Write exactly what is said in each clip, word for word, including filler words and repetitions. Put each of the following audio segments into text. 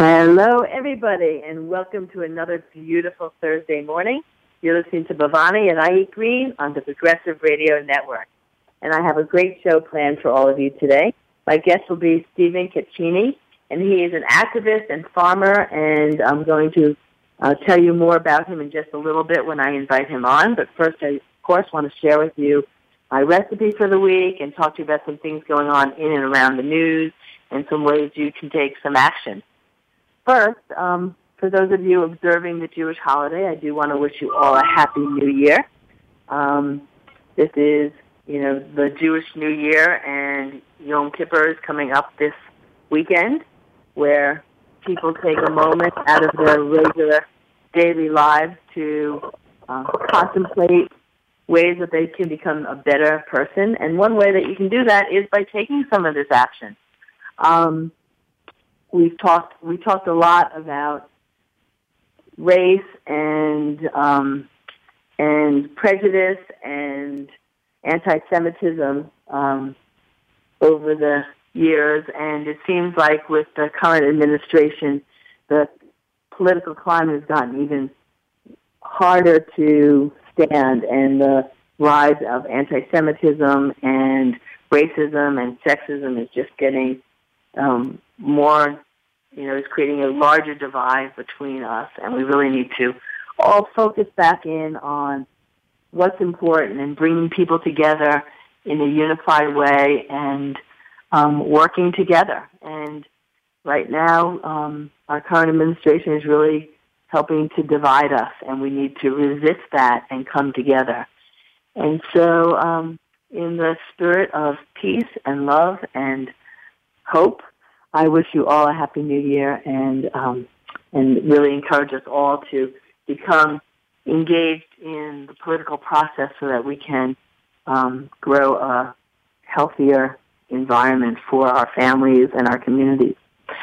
Hello, everybody, and welcome to another beautiful Thursday morning. You're listening to Bhavani and I Eat Green on the Progressive Radio Network. And I have a great show planned for all of you today. My guest will be Stephen Caccini, and he is an activist and farmer, and I'm going to uh, tell you more about him in just a little bit when I invite him on. But first, I, of course, want to share with you my recipe for the week and talk to you about some things going on in and around the news and some ways you can take some action. First, um, for those of you observing the Jewish holiday, I do want to wish you all a Happy New Year. Um, this is, you know, the Jewish New Year, and Yom Kippur is coming up this weekend, where people take a moment out of their regular daily lives to uh, contemplate ways that they can become a better person. And one way that you can do that is by taking some of this action. Um, We've talked. We talked a lot about race and um, and prejudice and anti-Semitism um, over the years, and it seems like with the current administration, the political climate has gotten even harder to stand, and the rise of anti-Semitism and racism and sexism is just getting Um, more, you know, is creating a larger divide between us, and we really need to all focus back in on what's important and bringing people together in a unified way and um, working together. And right now, um, our current administration is really helping to divide us, and we need to resist that and come together. And so, um, in the spirit of peace and love and hope, I wish you all a Happy New Year, and um, and really encourage us all to become engaged in the political process so that we can um, grow a healthier environment for our families and our communities.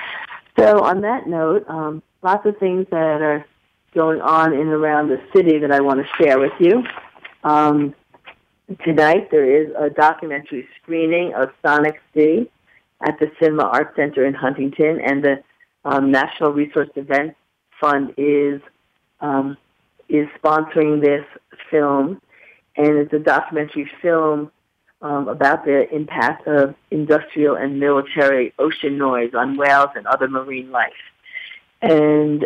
So on that note, um, lots of things that are going on in and around the city that I want to share with you. Um, tonight there is a documentary screening of Sonic C at the Cinema Arts Center in Huntington, and the um, National Resource Events Fund is um, is sponsoring this film, and it's a documentary film um, about the impact of industrial and military ocean noise on whales and other marine life. And,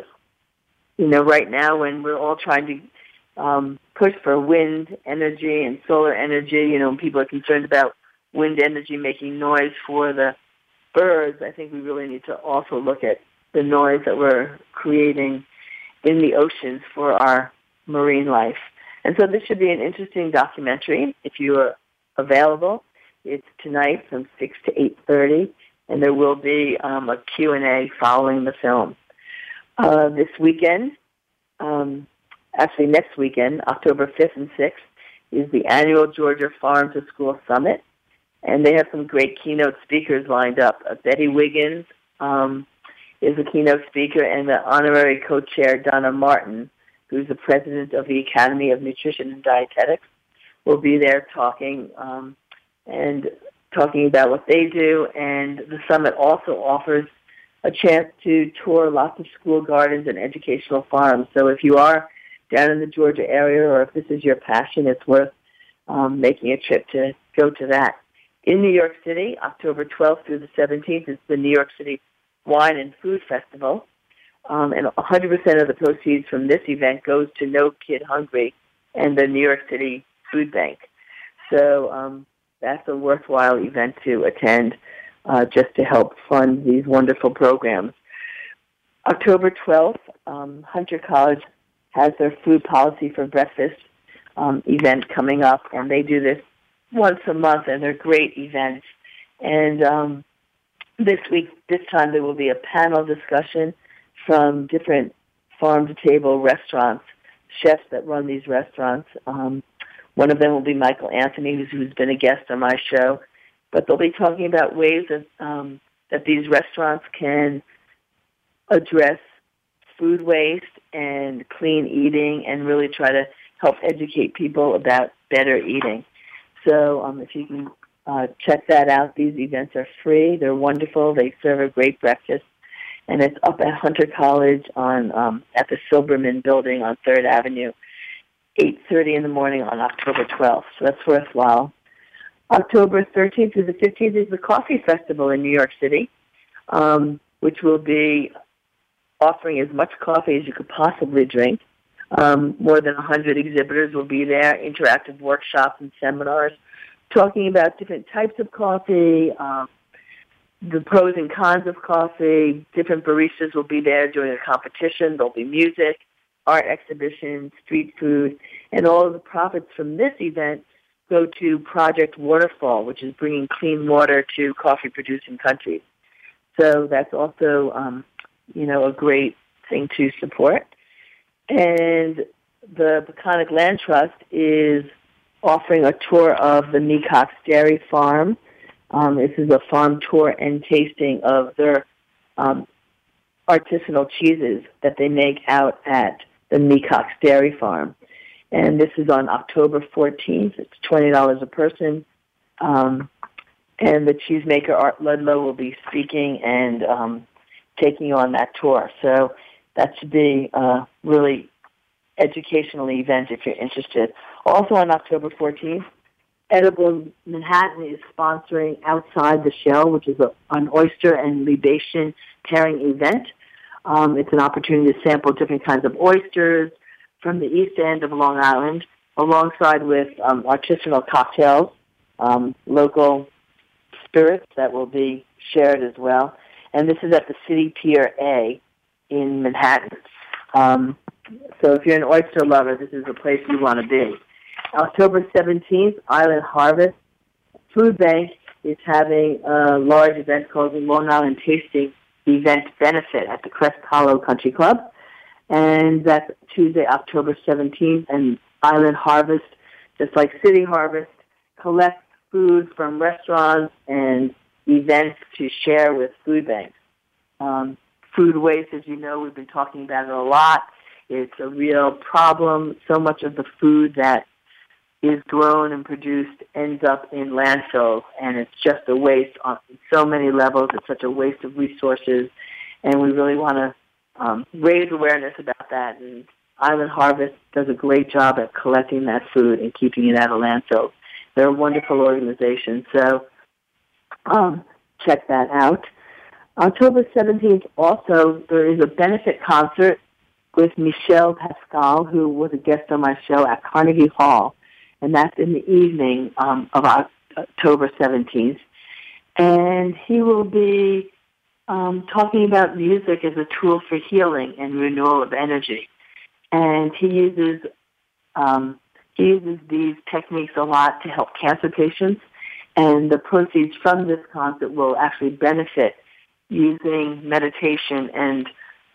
you know, right now when we're all trying to um, push for wind energy and solar energy, you know, people are concerned about wind energy making noise for the birds, I think we really need to also look at the noise that we're creating in the oceans for our marine life. And so this should be an interesting documentary. If you are available, it's tonight from six to eight thirty, and there will be um, a Q and A following the film. Uh, this weekend, um, actually next weekend, October fifth and sixth, is the annual Georgia Farm to School Summit. And they have some great keynote speakers lined up. Uh, Betty Wiggins um, is a keynote speaker, and the honorary co-chair, Donna Martin, who's the president of the Academy of Nutrition and Dietetics, will be there talking um, and talking about what they do. And the summit also offers a chance to tour lots of school gardens and educational farms. So if you are down in the Georgia area, or if this is your passion, it's worth um, making a trip to go to that. In New York City, October twelfth through the seventeenth, is the New York City Wine and Food Festival. Um, and one hundred percent of the proceeds from this event goes to No Kid Hungry and the New York City Food Bank. So um, that's a worthwhile event to attend uh, just to help fund these wonderful programs. October twelfth, um, Hunter College has their Food Policy for Breakfast um, event coming up, and they do this once a month, and they're great events. And um, this week, this time, there will be a panel discussion from different farm-to-table restaurants, chefs that run these restaurants. Um, one of them will be Michael Anthony, who's, who's been a guest on my show. But they'll be talking about ways that, um, that these restaurants can address food waste and clean eating and really try to help educate people about better eating. So um, if you can uh, check that out, these events are free. They're wonderful. They serve a great breakfast. and it's up at Hunter College on um, at the Silberman Building on Third Avenue, eight thirty in the morning on October twelfth. So that's worthwhile. October thirteenth to the fifteenth is the Coffee Festival in New York City, um, which will be offering as much coffee as you could possibly drink. Um, more than one hundred exhibitors will be there, interactive workshops and seminars, talking about different types of coffee, um, the pros and cons of coffee. Different baristas will be there doing a competition. There'll be music, art exhibitions, street food, and all of the profits from this event go to Project Waterfall, which is bringing clean water to coffee-producing countries. So that's also, um, you know, a great thing to support. And the Peconic Land Trust is offering a tour of the Mecox Dairy Farm. Um, this is a farm tour and tasting of their um, artisanal cheeses that they make out at the Mecox Dairy Farm. And this is on October fourteenth. It's twenty dollars a person. Um, and the cheesemaker, Art Ludlow, will be speaking and um, taking you on that tour. So that should be a really educational event if you're interested. Also on October fourteenth, Edible Manhattan is sponsoring Outside the Shell, which is a, an oyster and libation pairing event. Um, it's an opportunity to sample different kinds of oysters from the East End of Long Island, alongside with um, artisanal cocktails, um, local spirits that will be shared as well. And this is at the City Pier A in Manhattan. Um, so if you're an oyster lover, this is the place you want to be. October seventeenth, Island Harvest Food Bank is having a large event called the Long Island Tasting Event Benefit at the Crest Hollow Country Club. And that's Tuesday, October seventeenth. And Island Harvest, just like City Harvest, collects food from restaurants and events to share with food banks. Um, food waste, as you know, we've been talking about it a lot. It's a real problem. So much of the food that is grown and produced ends up in landfills, and it's just a waste on so many levels. It's such a waste of resources, and we really want to um, raise awareness about that. And Island Harvest does a great job at collecting that food and keeping it out of landfills. They're a wonderful organization, so um, check that out. October seventeenth, also, there is a benefit concert with Michel Pascal, who was a guest on my show at Carnegie Hall, and that's in the evening um, of October seventeenth. And he will be um, talking about music as a tool for healing and renewal of energy. And he uses um, he uses these techniques a lot to help cancer patients, and the proceeds from this concert will actually benefit using meditation and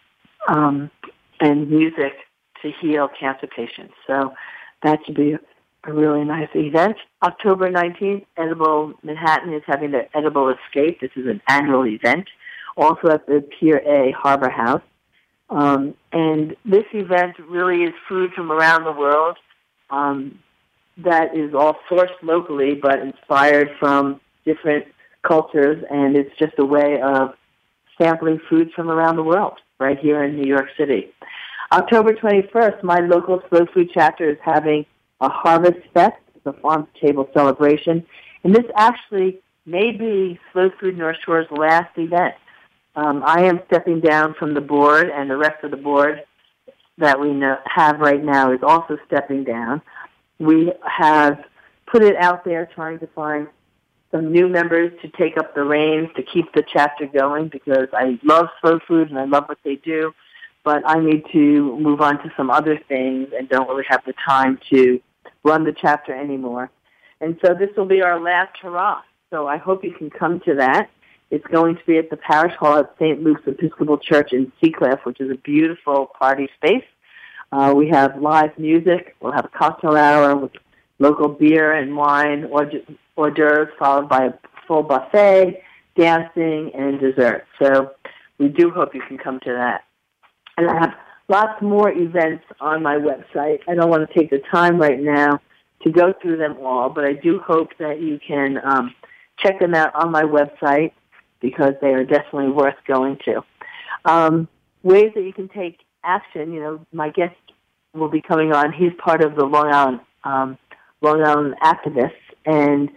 um, and music to heal cancer patients. So that should be a really nice event. October nineteenth, Edible Manhattan is having their Edible Escape. This is an annual event, also at the Pier A Harbor House. Um, and this event really is food from around the world um, that is all sourced locally but inspired from different cultures, and it's just a way of sampling foods from around the world right here in New York City. October twenty-first, my local Slow Food chapter is having a Harvest Fest, the farm table celebration, and this actually may be Slow Food North Shore's last event. Um, I am stepping down from the board, and the rest of the board that we know, have right now is also stepping down. We have put it out there trying to find some new members to take up the reins to keep the chapter going, because I love Slow Food and I love what they do, but I need to move on to some other things and don't really have the time to run the chapter anymore. And so this will be our last hurrah. So I hope you can come to that. It's going to be at the Parish Hall at Saint Luke's Episcopal Church in Seacliff, which is a beautiful party space. Uh, we have live music. We'll have a cocktail hour with local beer and wine, hors d'oeuvres, followed by a full buffet, dancing, and dessert. So we do hope you can come to that. And I have lots more events on my website. I don't want to take the time right now to go through them all, but I do hope that you can um, check them out on my website, because they are definitely worth going to. Um, ways that you can take action, you know, my guest will be coming on. He's part of the Long Island, um, Long Island activists, and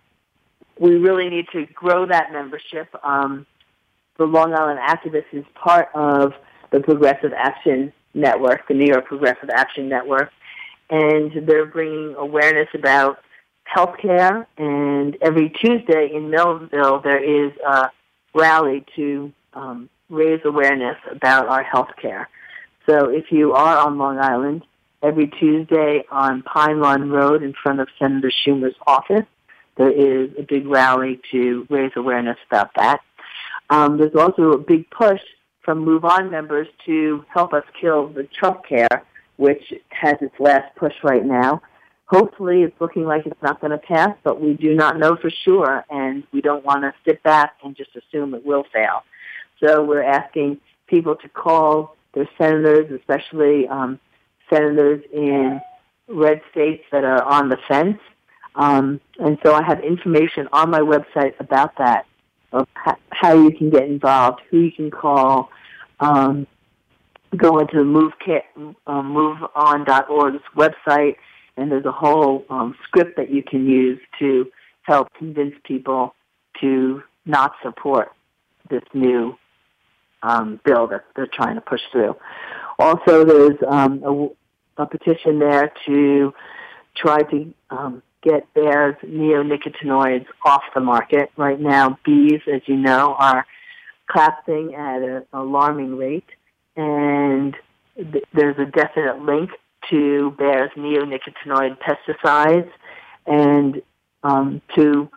we really need to grow that membership. Um, the Long Island activists is part of the Progressive Action Network, the New York Progressive Action Network, and they're bringing awareness about healthcare. And every Tuesday in Millville, there is a rally to um, raise awareness about our healthcare. So if you are on Long Island, every Tuesday on Pine Lawn Road in front of Senator Schumer's office, there is a big rally to raise awareness about that. Um, there's also a big push from Move On members to help us kill the Trump care, which has its last push right now. Hopefully it's looking like it's not going to pass, but we do not know for sure, and we don't want to sit back and just assume it will fail. So we're asking people to call their senators, especially um, senators in red states that are on the fence. Um, and so I have information on my website about that, of how you can get involved, who you can call. Um, go into the move um, move on dot org's website, and there's a whole um, script that you can use to help convince people to not support this new um, bill that they're trying to push through. Also, there's um, a, a petition there to try to um, get Bayer's neonicotinoids off the market. Right now, bees, as you know, are collapsing at an alarming rate, and th- there's a definite link to Bayer's neonicotinoid pesticides, and um, to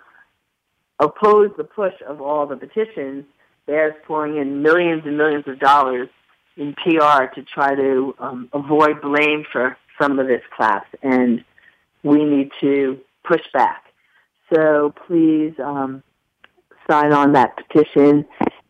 oppose the push of all the petitions, Bayer's pouring in millions and millions of dollars in P R to try to um, avoid blame for some of this collapse, and we need to push back. So please um, sign on that petition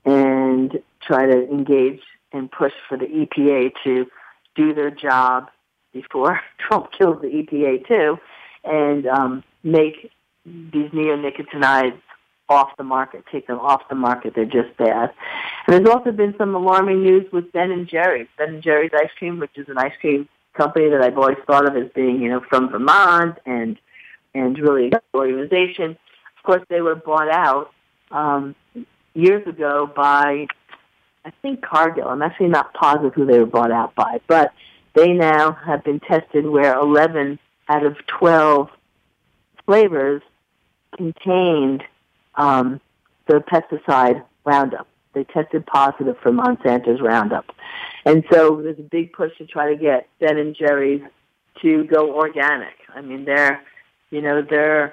and try to engage and push for the E P A to do their job before Trump kills the E P A too, and um, make these neonicotinoids off the market, take them off the market. They're just bad. And there's also been some alarming news with Ben and Jerry's. Ben and Jerry's Ice Cream, which is an ice cream company that I've always thought of as being, you know, from Vermont and and really a good organization. Of course, they were bought out um, years ago by, I think, Cargill. I'm actually not positive who they were bought out by, but they now have been tested where eleven out of twelve flavors contained um, the pesticide Roundup. They tested positive for Monsanto's Roundup. And so there's a big push to try to get Ben and Jerry's to go organic. I mean, their, you know, their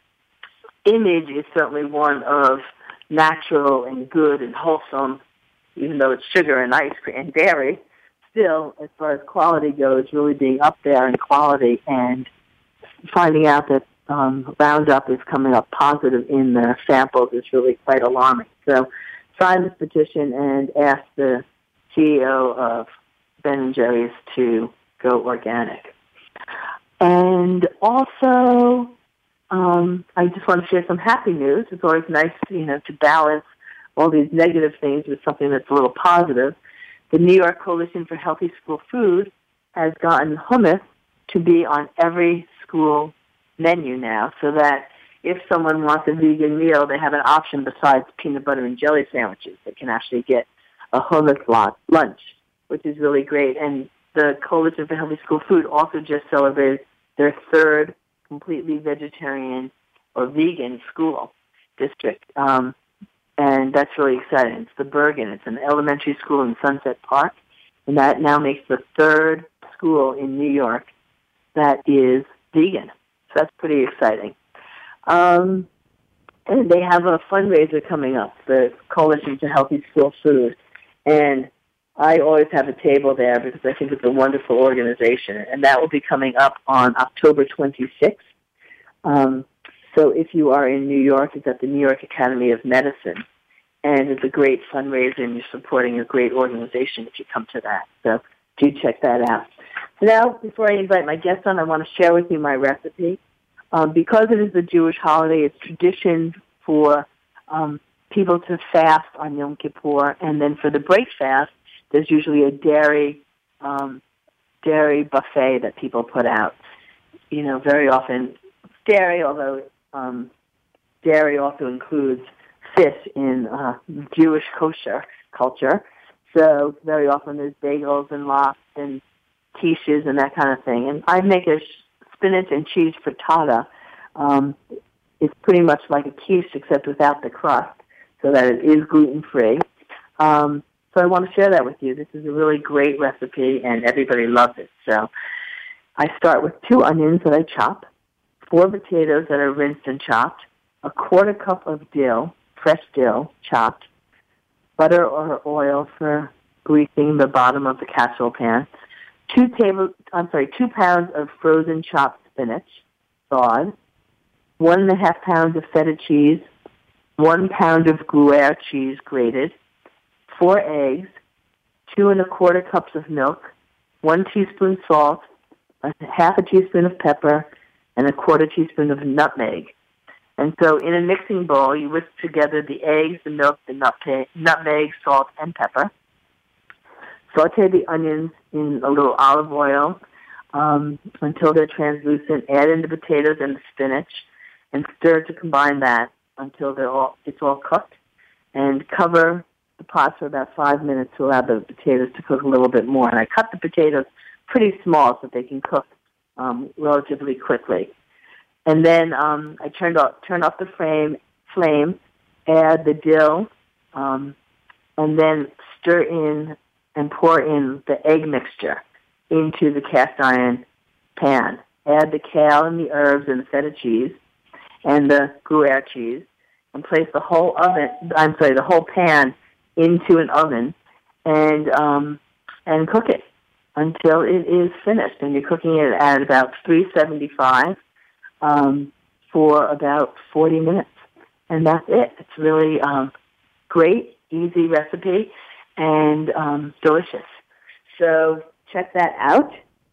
image is certainly one of natural and good and wholesome, even though it's sugar and ice cream and dairy. Still, as far as quality goes, really being up there in quality, and finding out that um, Roundup is coming up positive in their samples is really quite alarming. So sign this petition and ask the C E O of Ben and Jerry's to go organic. And also, um, I just want to share some happy news. It's always nice, you know, to balance all these negative things with something that's a little positive. The New York Coalition for Healthy School Food has gotten hummus to be on every school menu now, so that if someone wants a vegan meal, they have an option besides peanut butter and jelly sandwiches. They can actually get a hummus lunch, which is really great. And the Coalition for Healthy School Food also just celebrated their third completely vegetarian or vegan school district. Um, and that's really exciting. It's the Bergen. It's an elementary school in Sunset Park, and that now makes the third school in New York that is vegan. So that's pretty exciting. Um, and they have a fundraiser coming up, the Coalition for Healthy School Food. And I always have a table there because I think it's a wonderful organization. And that will be coming up on October twenty-sixth. Um, so if you are in New York, it's at the New York Academy of Medicine. And it's a great fundraiser, and you're supporting a great organization if you come to that. So do check that out. Now, before I invite my guests on, I want to share with you my recipe. Um, because it is a Jewish holiday, it's tradition for um, people to fast on Yom Kippur, and then for the break fast, there's usually a dairy um, dairy buffet that people put out. You know, very often dairy, although um, dairy also includes fish in uh, Jewish kosher culture. So very often there's bagels and lox and quiches and that kind of thing. And I make a spinach and cheese frittata. Um, it's pretty much like a quiche except without the crust, so that it is gluten-free. Um, so I want to share that with you. This is a really great recipe, and everybody loves it. So I start with two onions that I chop, four potatoes that are rinsed and chopped, a quarter cup of dill, fresh dill, chopped, butter or oil for greasing the bottom of the casserole pan, two table, I'm sorry, two pounds of frozen chopped spinach, thawed, one and a half pounds of feta cheese, one pound of Gruyere cheese grated, four eggs, two and a quarter cups of milk, one teaspoon salt, a half a teaspoon of pepper, and a quarter teaspoon of nutmeg. And so in a mixing bowl, you whisk together the eggs, the milk, the nutmeg, nutmeg, salt, and pepper. Saute the onions in a little olive oil um, until they're translucent. Add in the potatoes and the spinach, and stir to combine that until they're all it's all cooked. And cover the pot for about five minutes to allow the potatoes to cook a little bit more. And I cut the potatoes pretty small so that they can cook um, relatively quickly. And then um, I turned off, turn off the flame, flame, add the dill, um, and then stir in and pour in the egg mixture into the cast iron pan. Add the kale and the herbs and the feta cheese and the Gruyere cheese, and place the whole oven, I'm sorry, the whole pan into an oven, and um, and cook it until it is finished. And you're cooking it at about three seventy-five um, for about forty minutes, and that's it. It's really um, great, easy recipe, and um, delicious. So check that out,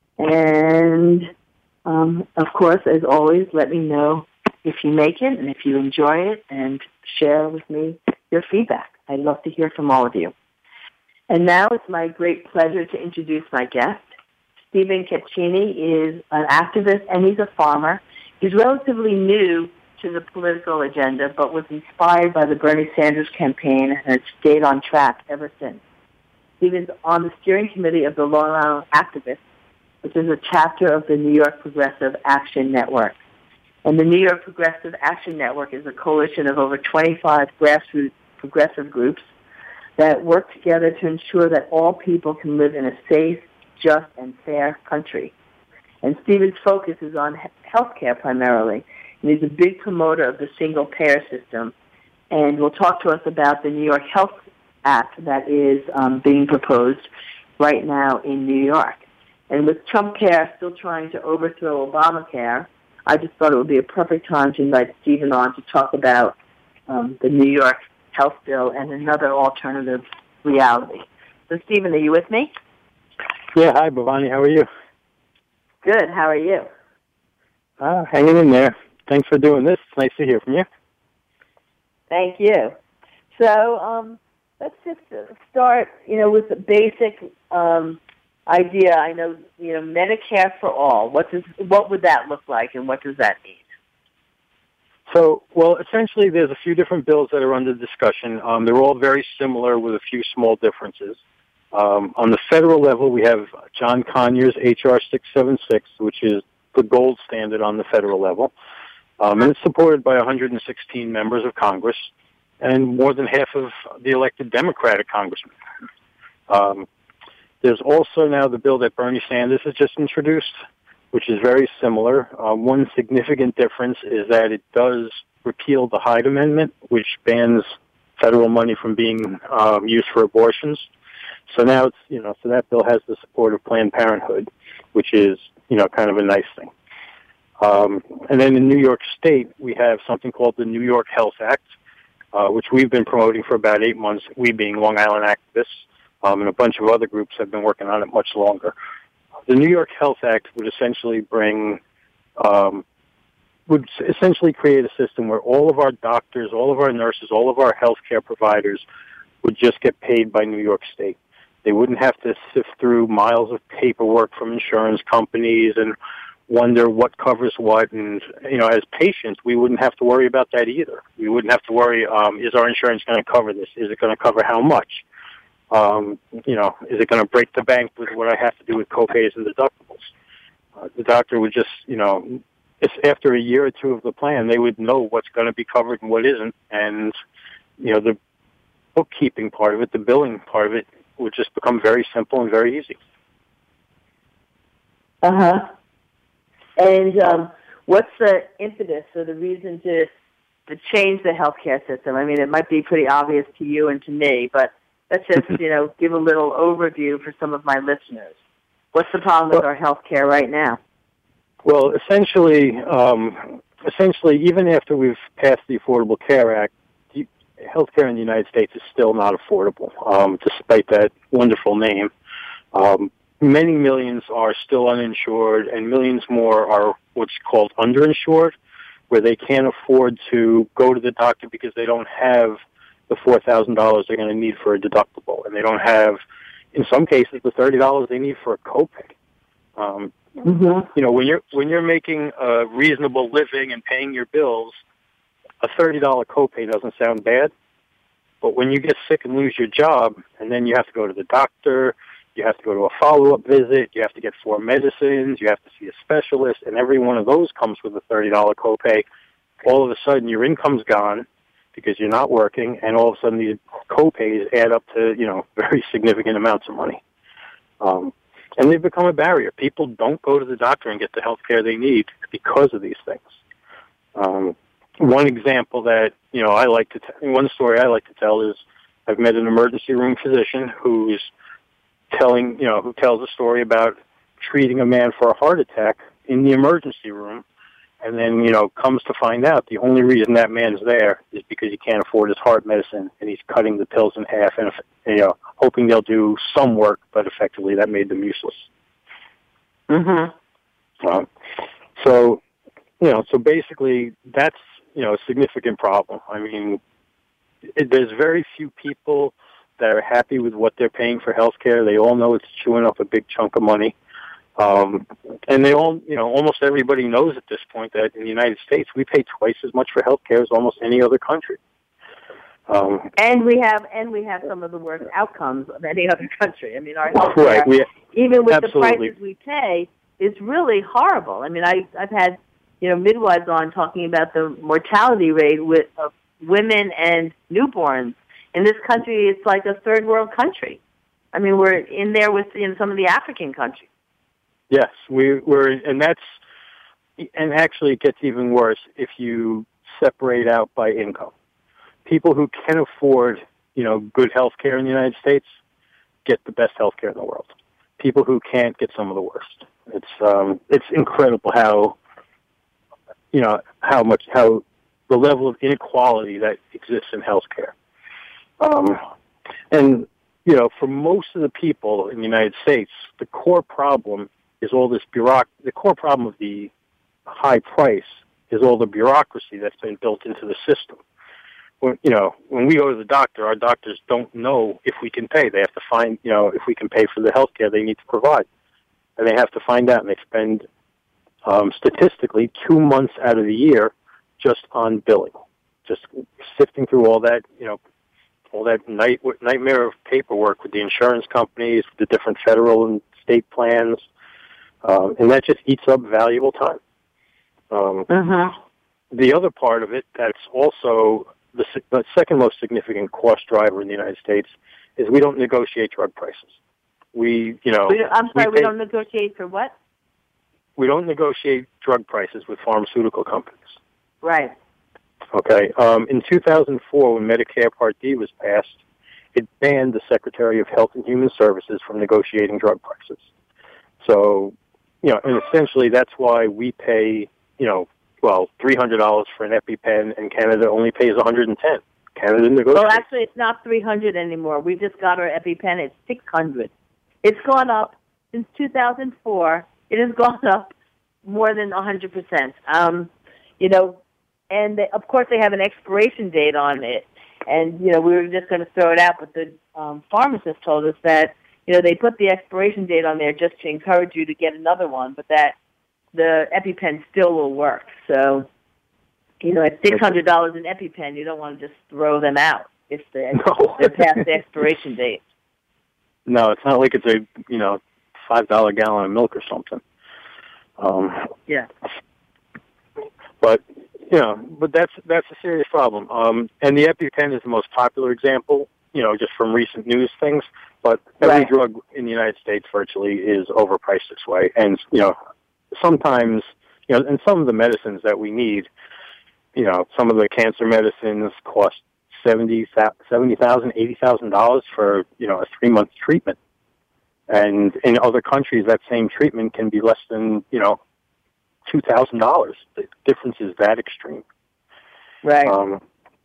and um, of course, as always, let me know if you make it and if you enjoy it, and share with me your feedback. I'd love to hear from all of you. And now it's my great pleasure to introduce my guest. Stephen Caccini is an activist, and he's a farmer. He's relatively new to the political agenda, but was inspired by the Bernie Sanders campaign and has stayed on track ever since. Stephen's on the steering committee of the Long Island Activists, which is a chapter of the New York Progressive Action Network. And the New York Progressive Action Network is a coalition of over twenty-five grassroots progressive groups that work together to ensure that all people can live in a safe, just, and fair country. And Stephen's focus is on health care primarily, and he's a big promoter of the single-payer system. And will talk to us about the New York Health Act that is um, being proposed right now in New York. And with Trump Care still trying to overthrow Obamacare, I just thought it would be a perfect time to invite Stephen on to talk about um, the New York health bill and another alternative reality. So, Stephen, are you with me? Yeah, hi, Bhavani. How are you? Good. How are you? Uh, hanging in there. Thanks for doing this. It's nice to hear from you. Thank you. So um, let's just start, you know, with the basic um, idea. I know, you know, Medicare for all. What does what would that look like, and what does that mean? So, well, essentially, there's a few different bills that are under discussion. Um, they're all very similar with a few small differences. Um, on the federal level, we have John Conyers' H R six seventy-six, which is the gold standard on the federal level. Um, and it's supported by one hundred sixteen members of Congress and more than half of the elected Democratic congressmen. Um, there's also now the bill that Bernie Sanders has just introduced, which is very similar. Uh, one significant difference is that it does repeal the Hyde Amendment, which bans federal money from being um, used for abortions. So now it's, you know, so that bill has the support of Planned Parenthood, which is, you know, kind of a nice thing. Um, and then in New York State, we have something called the New York Health Act, uh, which we've been promoting for about eight months, we being Long Island activists, um, and a bunch of other groups have been working on it much longer. The New York Health Act would essentially bring um, would essentially create a system where all of our doctors, all of our nurses, all of our healthcare providers would just get paid by New York State. They wouldn't have to sift through miles of paperwork from insurance companies and wonder what covers what. And, you know, as patients, we wouldn't have to worry about that either. We wouldn't have to worry, um, is our insurance going to cover this? Is it going to cover how much? Um, you know, is it going to break the bank with what I have to do with co-pays and deductibles? Uh, the doctor would just, you know, if after a year or two of the plan, they would know what's going to be covered and what isn't. And, you know, the bookkeeping part of it, the billing part of it, would just become very simple and very easy. Uh-huh. And um, what's the impetus or the reason to to change the healthcare system? I mean, it might be pretty obvious to you and to me, but let's just, you know, give a little overview for some of my listeners. What's the problem with our healthcare right now? Well, essentially, um, essentially, even after we've passed the Affordable Care Act, healthcare in the United States is still not affordable, um, despite that wonderful name. Um, many millions are still uninsured, and millions more are what's called underinsured, where they can't afford to go to the doctor because they don't have the four thousand dollars they're going to need for a deductible, and they don't have, in some cases, the thirty dollars they need for a copay. Um, mm-hmm. You know, when you're when you're making a reasonable living and paying your bills, a thirty dollars copay doesn't sound bad, but when you get sick and lose your job, and then you have to go to the doctor, you have to go to a follow-up visit, you have to get four medicines, you have to see a specialist, and every one of those comes with a thirty dollars copay, all of a sudden your income's gone because you're not working, and all of a sudden these copays add up to, you know, very significant amounts of money. Um, and they've become a barrier. People don't go to the doctor and get the health care they need because of these things. Um, One example that, you know, I like to, t- one story I like to tell is I've met an emergency room physician who's telling, you know, who tells a story about treating a man for a heart attack in the emergency room, and then, you know, comes to find out the only reason that man's there is because he can't afford his heart medicine, and he's cutting the pills in half and, you know, hoping they'll do some work, but effectively that made them useless. Mm-hmm. Um, so, you know, so basically that's, you know, a significant problem. I mean, it, there's very few people that are happy with what they're paying for health care. They all know it's chewing up a big chunk of money. Um, and they all, you know, almost everybody knows at this point that in the United States, we pay twice as much for health care as almost any other country. Um, and we have, and we have some of the worst outcomes of any other country. I mean, our health care, right, we, even with absolutely. the prices we pay, is really horrible. I mean, I, I've had, you know, midwives on talking about the mortality rate with of women and newborns. In this country, it's like a third world country. I mean, we're in there with in some of the African countries. Yes, we, we're, and that's, and actually it gets even worse if you separate out by income. People who can afford, you know, good health care in the United States get the best health care in the world. People who can't get some of the worst. It's, um, it's incredible how, you know, how much, how the level of inequality that exists in healthcare. Um, and, you know, for most of the people in the United States, the core problem is all this bureauc, the core problem of the high price is all the bureaucracy that's been built into the system. When, you know, when we go to the doctor, our doctors don't know if we can pay. They have to find, you know, if we can pay for the health care they need to provide. And they have to find out, and they spend Um, statistically, two months out of the year just on billing, just sifting through all that, you know, all that night, nightmare of paperwork with the insurance companies, the different federal and state plans, um, and that just eats up valuable time. Um, mm-hmm. The other part of it that's also the, the second most significant cost driver in the United States is we don't negotiate drug prices. We, you know... We I'm sorry, we, we pay, don't negotiate for what? We don't negotiate drug prices with pharmaceutical companies. Right. Okay. Um, in two thousand four, when Medicare Part D was passed, it banned the Secretary of Health and Human Services from negotiating drug prices. So, you know, and essentially that's why we pay, you know, well, three hundred dollars for an EpiPen, and Canada only pays one hundred ten dollars. Canada negotiates. Well, actually, it's not three hundred dollars anymore. We've just got our EpiPen. It's six hundred dollars. It's gone up since two thousand four. It has gone up more than one hundred percent. Um, you know, and they, of course they have an expiration date on it. And, you know, we were just going to throw it out, but the um, pharmacist told us that, you know, they put the expiration date on there just to encourage you to get another one, but that the EpiPen still will work. So, you know, at six hundred dollars an EpiPen, you don't want to just throw them out if they're, no. they're past the expiration date. No, it's not like it's a, you know, five dollar gallon of milk or something. Um, yeah. But, you know, but that's that's a serious problem. Um, and the EpiPen is the most popular example, you know, just from recent news things. But every right. drug in the United States virtually is overpriced this way. And, you know, sometimes, you know, and some of the medicines that we need, you know, some of the cancer medicines cost seventy thousand dollars, eighty thousand dollars for, you know, a three-month treatment. And in other countries, that same treatment can be less than, you know, two thousand dollars. The difference is that extreme. Right. Um,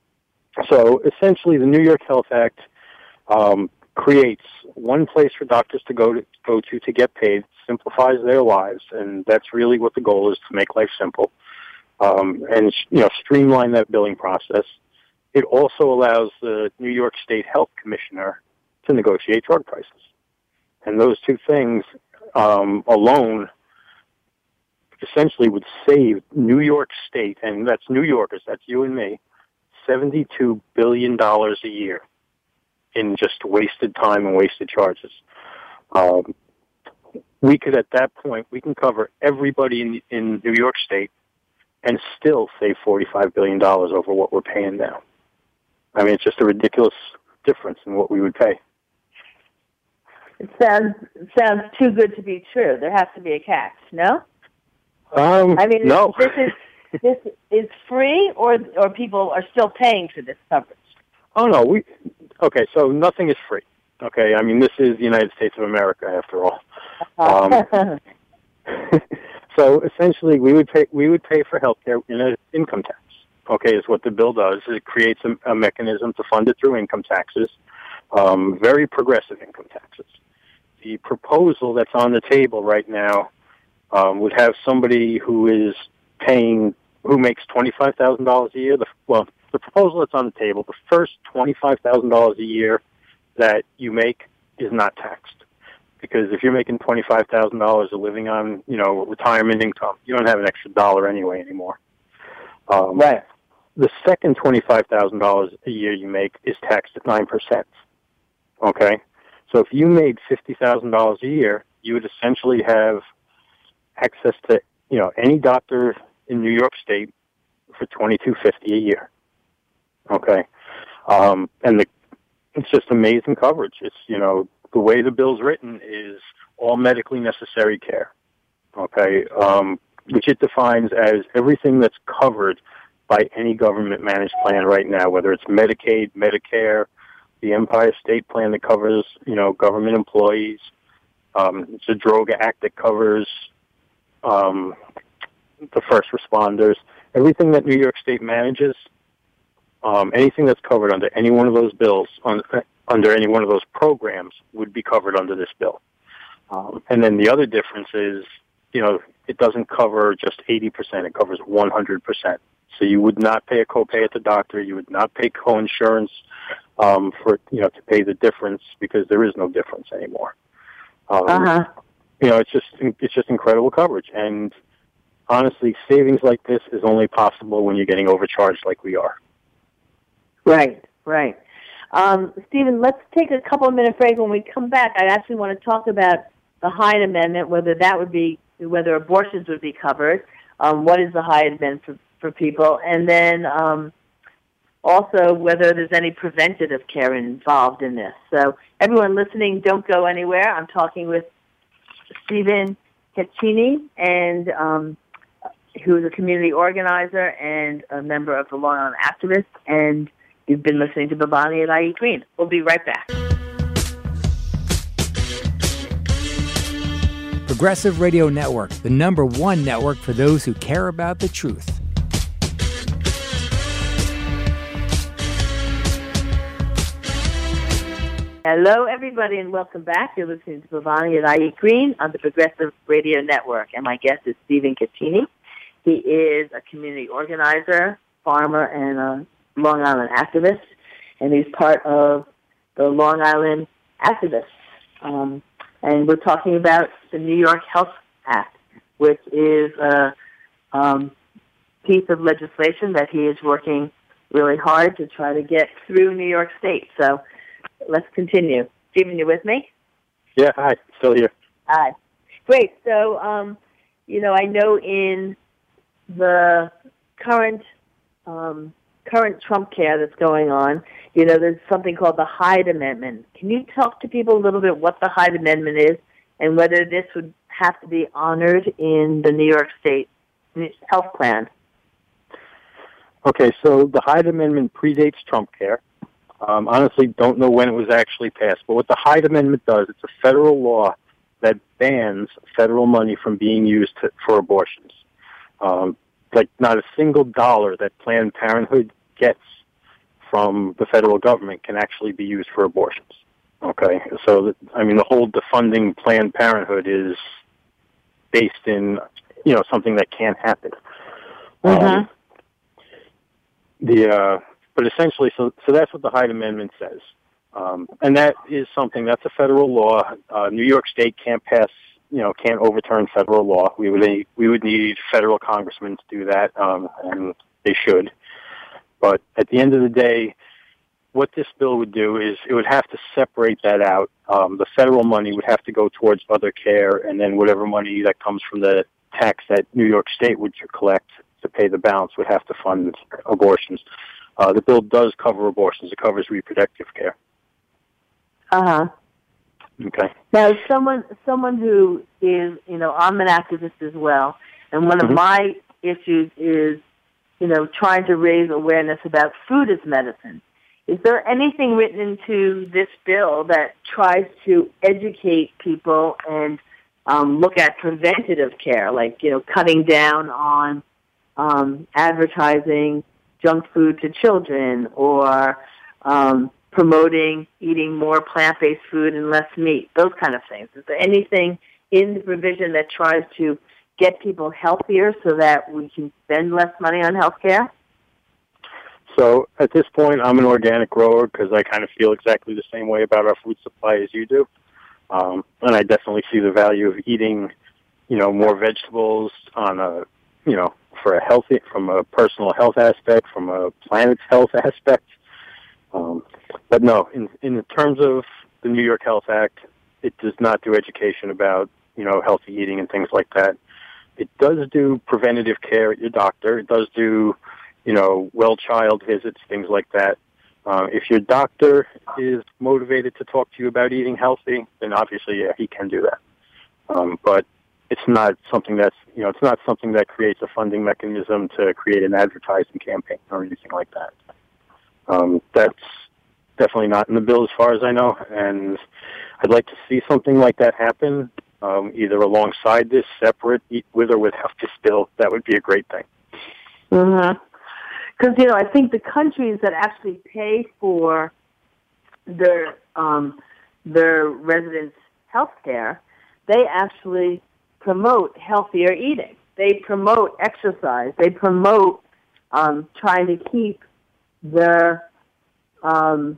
so essentially, the New York Health Act um, creates one place for doctors to go to go to to get paid, simplifies their lives, and that's really what the goal is, to make life simple, um, and you know, streamline that billing process. It also allows the New York State Health Commissioner to negotiate drug prices, and those two things um, alone essentially would save New York State, and that's New Yorkers, that's you and me, seventy-two billion dollars a year in just wasted time and wasted charges. Um, we could, at that point, we can cover everybody in, in New York State and still save forty-five billion dollars over what we're paying now. I mean, it's just a ridiculous difference in what we would pay. It sounds it sounds too good to be true. There has to be a catch, no? Um, I mean, no. this is this is free, or or people are still paying for this coverage? Oh no, we okay. So nothing is free. Okay, I mean, this is the United States of America, after all. Um, so essentially, we would pay we would pay for healthcare in an income tax. Okay, is what the bill does. It creates a, a mechanism to fund it through income taxes, um, very progressive income taxes. The proposal that's on the table right now um, would have somebody who is paying, who makes twenty-five thousand dollars a year. The, well, the proposal that's on the table, the first twenty-five thousand dollars a year that you make is not taxed. Because if you're making twenty-five thousand dollars of living on, you know, retirement income, you don't have an extra dollar anyway anymore. Um, right. The second twenty-five thousand dollars a year you make is taxed at nine percent. Okay? So if you made fifty thousand dollars a year, you would essentially have access to, you know, any doctor in New York State for twenty-two fifty a year. Okay? Um, and the, it's just amazing coverage. It's, you know, the way the bill's written is all medically necessary care. Okay? Um, which it defines as everything that's covered by any government-managed plan right now, whether it's Medicaid, Medicare, the Empire State Plan that covers, you know, government employees. Um, it's a DROGA Act that covers um, the first responders. Everything that New York State manages, um, anything that's covered under any one of those bills, on, under any one of those programs, would be covered under this bill. Um, and then the other difference is, you know, it doesn't cover just eighty percent. It covers one hundred percent. So you would not pay a copay at the doctor. You would not pay coinsurance um, for, you know, to pay the difference, because there is no difference anymore. Um, uh-huh. You know, it's just it's just incredible coverage. And honestly, savings like this is only possible when you're getting overcharged like we are. Right, right. Um, Stephen, let's take a couple of minute break. When we come back, I actually want to talk about the Hyde Amendment, whether that would be, whether abortions would be covered. Um, what is the Hyde Amendment for, for people? And then um, also whether there's any preventative care involved in this. So everyone listening, don't go anywhere. I'm talking with Stephen Caccini, and um, who is a community organizer and a member of the Long Island Activists, and you've been listening to Bhavani at I Eat Green. We'll be right back. Progressive Radio Network, the number one network for those who care about the truth. Hello, everybody, and welcome back. You're listening to Bhavani at I Eat Green on the Progressive Radio Network, and my guest is Stephen Caccini. He is a community organizer, farmer, and a Long Island activist, and he's part of the Long Island Activists. Um, and we're talking about the New York Health Act, which is a um, piece of legislation that he is working really hard to try to get through New York State. So let's continue. Stephen, you with me? Yeah, hi. Still here. Hi. Great. So, um, you know, I know in the current um, current Trump care that's going on, you know, there's something called the Hyde Amendment. Can you talk to people a little bit what the Hyde Amendment is and whether this would have to be honored in the New York State health plan? Okay, so the Hyde Amendment predates Trump care. Um, honestly, don't know when it was actually passed, but what the Hyde Amendment does, it's a federal law that bans federal money from being used to, for abortions. Um, like not a single dollar that Planned Parenthood gets from the federal government can actually be used for abortions. Okay, so I mean the whole defunding Planned Parenthood is based in, you know, something that can't happen. Mm-hmm. Um, the uh, but essentially, so so that's what the Hyde Amendment says, um, and that is something that's a federal law. Uh, New York State can't pass, you know, can't overturn federal law. We would need, we would need federal congressmen to do that, um, and they should. But at the end of the day, what this bill would do is it would have to separate that out. Um, the federal money would have to go towards other care, and then whatever money that comes from the tax that New York State would collect to pay the balance would have to fund abortions. Uh, the bill does cover abortions. It covers reproductive care. Uh-huh. Okay. Now, someone someone who is, you know, I'm an activist as well, and one Mm-hmm. of my issues is, you know, trying to raise awareness about food as medicine. Is there anything written into this bill that tries to educate people and um, look at preventative care, like, you know, cutting down on um, advertising junk food to children or um, promoting eating more plant-based food and less meat, those kind of things? Is there anything in the provision that tries to get people healthier so that we can spend less money on health care? So at this point, I'm an organic grower because I kind of feel exactly the same way about our food supply as you do. Um, and I definitely see the value of eating, you know, more vegetables on a, you know, for a healthy, from a personal health aspect, from a planet's health aspect. Um, but no, in, in terms of the New York Health Act, it does not do education about, you know, healthy eating and things like that. It does do preventative care at your doctor. It does do, you know, well child visits, things like that. Uh, if your doctor is motivated to talk to you about eating healthy, then obviously, yeah, he can do that. Um, but it's not something that's, you know, it's not something that creates a funding mechanism to create an advertising campaign or anything like that. Um, that's definitely not in the bill as far as I know, and I'd like to see something like that happen, um, either alongside this, separate, with or without this bill. That would be a great thing. Mm-hmm. Because, you know, I think the countries that actually pay for their um, their residents' health care, they actually promote healthier eating. They promote exercise. They promote um, trying to keep their um,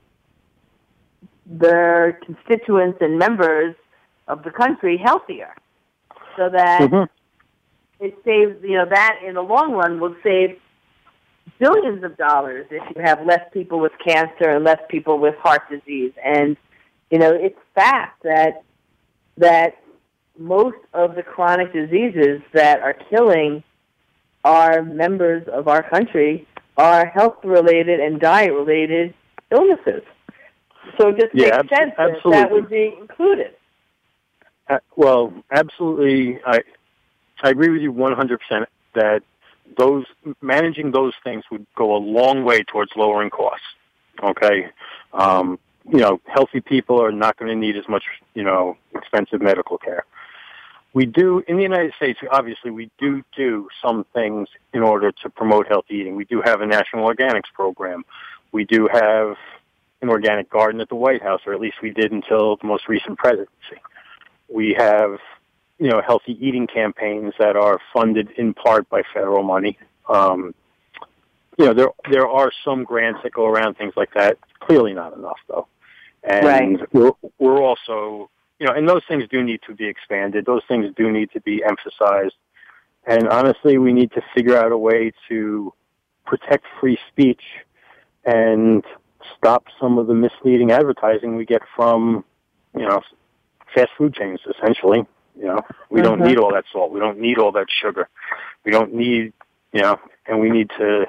their constituents and members of the country healthier, so that mm-hmm. it saves, you know, that in the long run will save billions of dollars if you have less people with cancer and less people with heart disease. And, you know, it's fact that that most of the chronic diseases that are killing our members of our country are health-related and diet-related illnesses. So it just yeah, makes sense absolutely. that that would be included. Uh, well, absolutely. I I agree with you one hundred percent that those managing those things would go a long way towards lowering costs. Okay, um, you know, healthy people are not going to need as much, you know, expensive medical care. We do in the United States. Obviously, we do do some things in order to promote healthy eating. We do have a national organics program. We do have an organic garden at the White House, or at least we did until the most recent presidency. We have, you know, healthy eating campaigns that are funded in part by federal money. Um, you know, there there are some grants that go around, things like that. Clearly not enough, though. And right. we're, we're also, you know, and those things do need to be expanded. Those things do need to be emphasized. And honestly, we need to figure out a way to protect free speech and stop some of the misleading advertising we get from, you know, fast food chains, essentially. You know, we don't Mm-hmm. need all that salt. We don't need all that sugar. We don't need, you know, and we need to,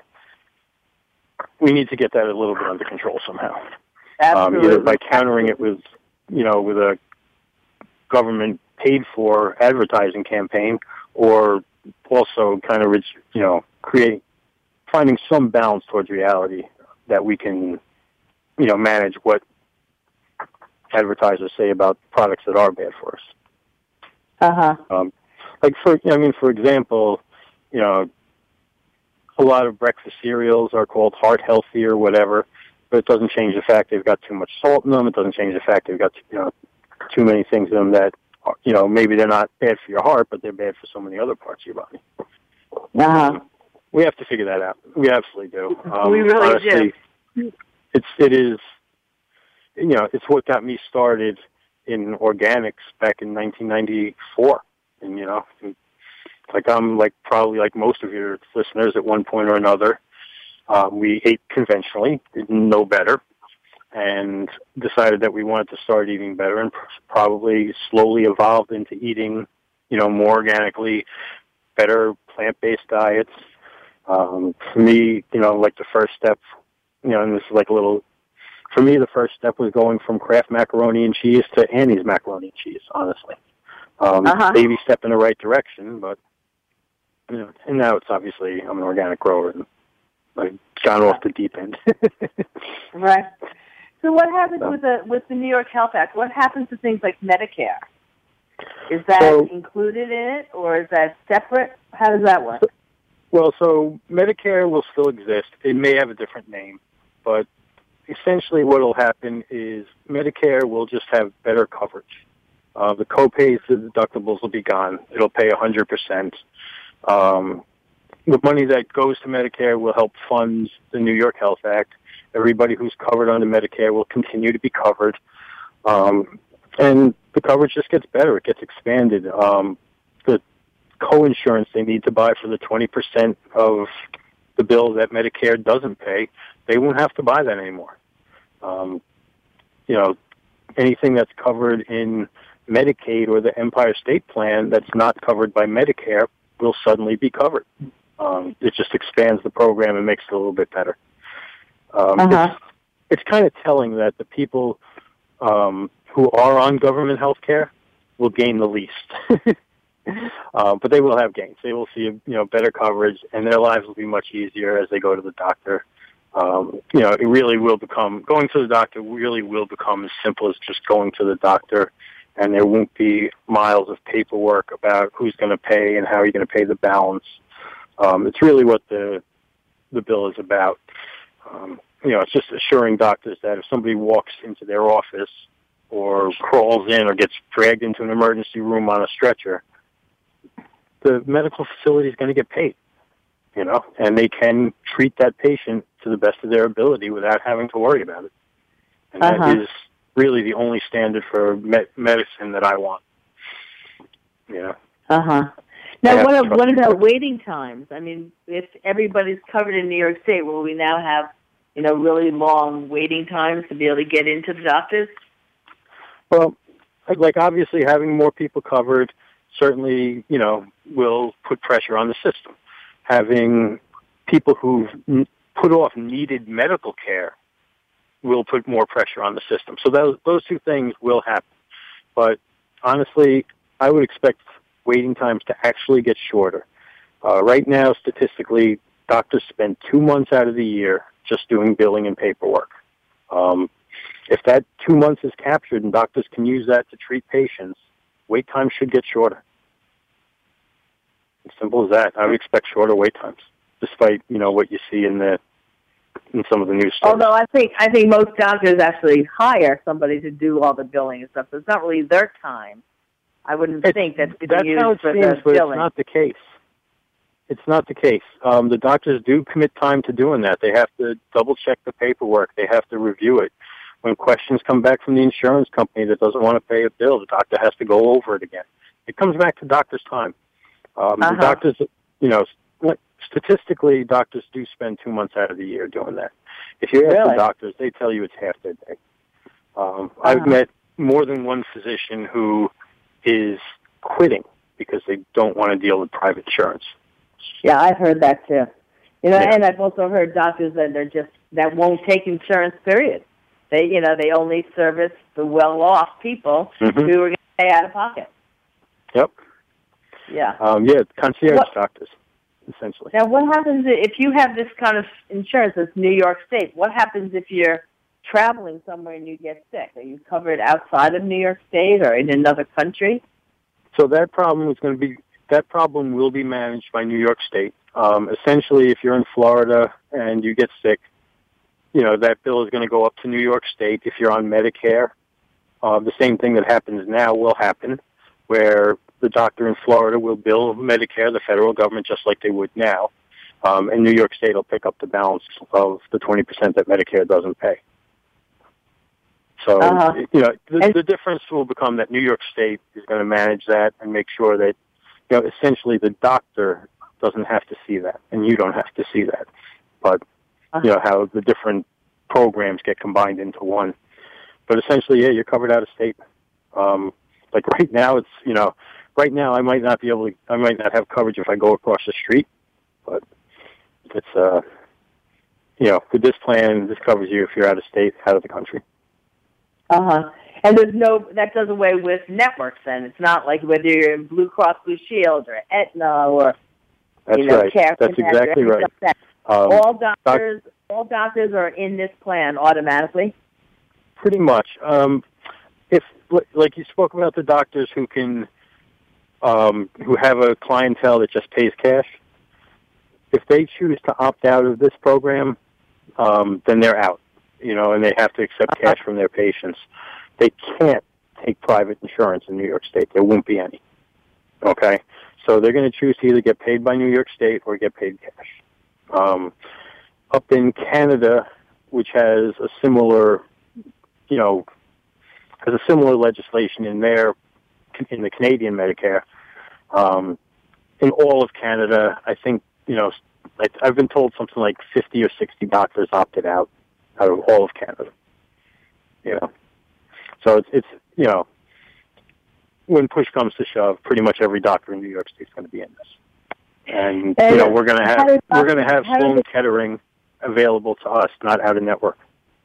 we need to get that a little bit under control somehow. Um, Absolutely. either by countering it with, you know, with a government paid for advertising campaign, or also kind of, you know, create, finding some balance towards reality that we can, you know, manage what advertisers say about products that are bad for us. Uh-huh. Um, like for, I mean, for example, you know, a lot of breakfast cereals are called heart healthy or whatever, but it doesn't change the fact they've got too much salt in them. It doesn't change the fact they've got, you know, too many things in them that, are, you know, maybe they're not bad for your heart, but they're bad for so many other parts of your body. Uh-huh. We have to figure that out. We absolutely do. Um, we really honestly, do. It's, it is, you know, it's what got me started in organics back in nineteen ninety-four. And, you know, like I'm like probably like most of your listeners at one point or another, um, we ate conventionally, didn't know better, and decided that we wanted to start eating better, and probably slowly evolved into eating, you know, more organically, better plant-based diets. Um, for me, you know, like the first step, you know, and this is like a little, for me, the first step was going from Kraft macaroni and cheese to Annie's macaroni and cheese, honestly. Um, uh-huh. Baby step in the right direction, but, you know, and now it's obviously, I'm an organic grower, and I've gone off the deep end. Right. So what happens so. with the with the New York Health Act? What happens to things like Medicare? Is that so, included in it, or is that separate? How does that work? Well, so Medicare will still exist. It may have a different name, but essentially what will happen is Medicare will just have better coverage. Uh, the co-pays, the deductibles will be gone. It'll pay one hundred percent. Um, the money that goes to Medicare will help fund the New York Health Act. Everybody who's covered under Medicare will continue to be covered. Um, and the coverage just gets better. It gets expanded. Um, the co-insurance they need to buy for the twenty percent of the bill that Medicare doesn't pay, they won't have to buy that anymore. Um, you know, anything that's covered in Medicaid or the Empire State Plan that's not covered by Medicare will suddenly be covered. Um, it just expands the program and makes it a little bit better. Um, uh-huh. It's, it's kind of telling that the people um, who are on government health care will gain the least. uh, but they will have gains. They will see, you know, better coverage, and their lives will be much easier as they go to the doctor. Um, you know, it really will become, going to the doctor really will become as simple as just going to the doctor, and there won't be miles of paperwork about who's going to pay and how you're going to pay the balance. Um, it's really what the the bill is about. Um, you know, it's just assuring doctors that if somebody walks into their office or crawls in or gets dragged into an emergency room on a stretcher, the medical facility is going to get paid, you know, and they can treat that patient to the best of their ability without having to worry about it. And uh-huh. that is really the only standard for me- medicine that I want, you know. Uh-huh. Now, what, what about waiting times? I mean, if everybody's covered in New York State, will we now have, you know, really long waiting times to be able to get into the doctors? Well, like obviously having more people covered certainly, you know, will put pressure on the system. Having people who've put off needed medical care will put more pressure on the system. So those those two things will happen. But honestly, I would expect waiting times to actually get shorter. Uh, right now, statistically, doctors spend two months out of the year just doing billing and paperwork. Um, if that two months is captured and doctors can use that to treat patients, wait times should get shorter. As simple as that. I would expect shorter wait times, despite, you know, what you see in the in some of the news stories. Although I think I think most doctors actually hire somebody to do all the billing and stuff, so it's not really their time. I wouldn't It's, think that's that's used how it for seems, the but billing. it's not the case. It's not the case. Um, the doctors do commit time to doing that. They have to double check the paperwork. They have to review it. When questions come back from the insurance company that doesn't want to pay a bill, the doctor has to go over it again. It comes back to doctor's time. Um, Uh-huh. The doctors, you know, statistically, doctors do spend two months out of the year doing that. If you ask Really? the doctors, they tell you it's half their day. Um, Uh-huh. I've met more than one physician who is quitting because they don't want to deal with private insurance. Yeah, I've heard that too. You know, Yeah. and I've also heard doctors that they're just that won't take insurance. Period. They, you know, they only service the well-off people Mhm. who are going to pay out of pocket. Yep. Yeah. Um, yeah, concierge What- doctors, essentially. Now, what happens if you have this kind of insurance? It's New York State. What happens if you're traveling somewhere and you get sick? Are you covered outside of New York State or in another country? So that problem is going to be that problem will be managed by New York State. Um, essentially, if you're in Florida and you get sick, you know that bill is going to go up to New York State. If you're on Medicare, uh, the same thing that happens now will happen, where the doctor in Florida will bill Medicare, the federal government, just like they would now, um, and New York State will pick up the balance of the twenty percent that Medicare doesn't pay. So, Uh-huh. you know, the, And- the difference will become that New York State is going to manage that and make sure that, you know, essentially the doctor doesn't have to see that, and you don't have to see that. But, you know, how the different programs get combined into one. But essentially, yeah, you're covered out of state. Um, like right now, it's, you know, right now I might not be able to, I might not have coverage if I go across the street, but it's, uh, you know, with this plan, this covers you if you're out of state, out of the country. Uh-huh. And there's no, that does away with networks then. It's not like whether you're in Blue Cross Blue Shield or Aetna or, That's you know, right. Care That's Connect or exactly anything right. like that. Um, all doctors, all doctors are in this plan automatically? Pretty much. Um, if, like you spoke about the doctors who can, um, who have a clientele that just pays cash, if they choose to opt out of this program, um, then they're out, you know, and they have to accept Uh-huh. cash from their patients. They can't take private insurance in New York State. There won't be any. Okay? So they're going to choose to either get paid by New York State or get paid cash. Um, up in Canada, which has a similar, you know, has a similar legislation in there, in the Canadian Medicare, um, in all of Canada, I think, you know, like I've been told something like fifty or sixty doctors opted out, out of all of Canada. You know, so it's, it's you know, when push comes to shove, pretty much every doctor in New York State is going to be in this. And, And you know, we're going to have, how did- we're going to have how did Sloan the- Kettering available to us, not out of network.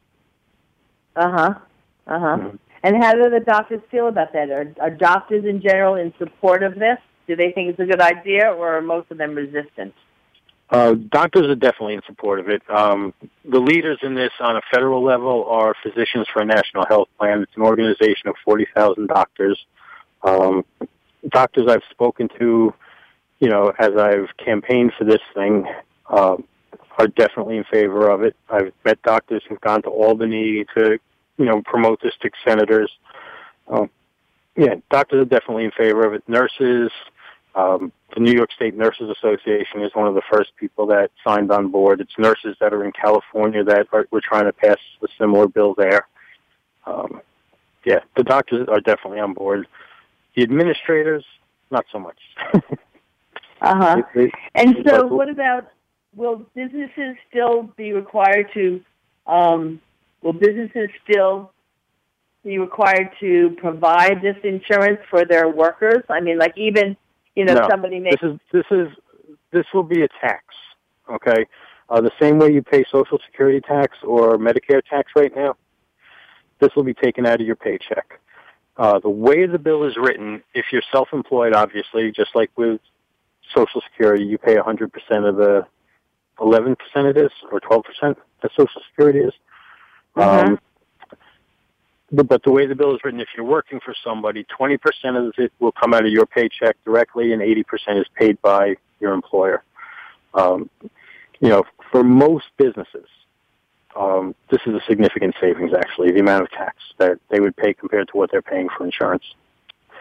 Uh-huh. Uh-huh. Mhm. And how do the doctors feel about that? Are, are doctors in general in support of this? Do they think it's a good idea, or are most of them resistant? Uh, doctors are definitely in support of it. Um, the leaders in this on a federal level are Physicians for a National Health Plan. It's an organization of forty thousand doctors. Um, doctors I've spoken to, you know, as I've campaigned for this thing, um, are definitely in favor of it. I've met doctors who've gone to Albany to, you know, promote this to senators. Um, yeah, doctors are definitely in favor of it. Nurses, um, the New York State Nurses Association is one of the first people that signed on board. It's nurses that are in California that are, we're trying to pass a similar bill there. Um, yeah, the doctors are definitely on board. The administrators, not so much. Uh-huh. They- they- And so but- what about, will businesses still be required to, um, will businesses still be required to provide this insurance for their workers? I mean, like even, you know, No, somebody makes... This is this is this will be a tax, okay? Uh, the same way you pay Social Security tax or Medicare tax right now, this will be taken out of your paycheck. Uh, the way the bill is written, if you're self-employed, obviously, just like with Social Security, you pay one hundred percent of the eleven percent it is, or twelve percent that Social Security is. Mm-hmm. Um, but, but the way the bill is written, if you're working for somebody, twenty percent of it will come out of your paycheck directly, and eighty percent is paid by your employer. Um, you know, for most businesses, um, this is a significant savings, actually, the amount of tax that they would pay compared to what they're paying for insurance.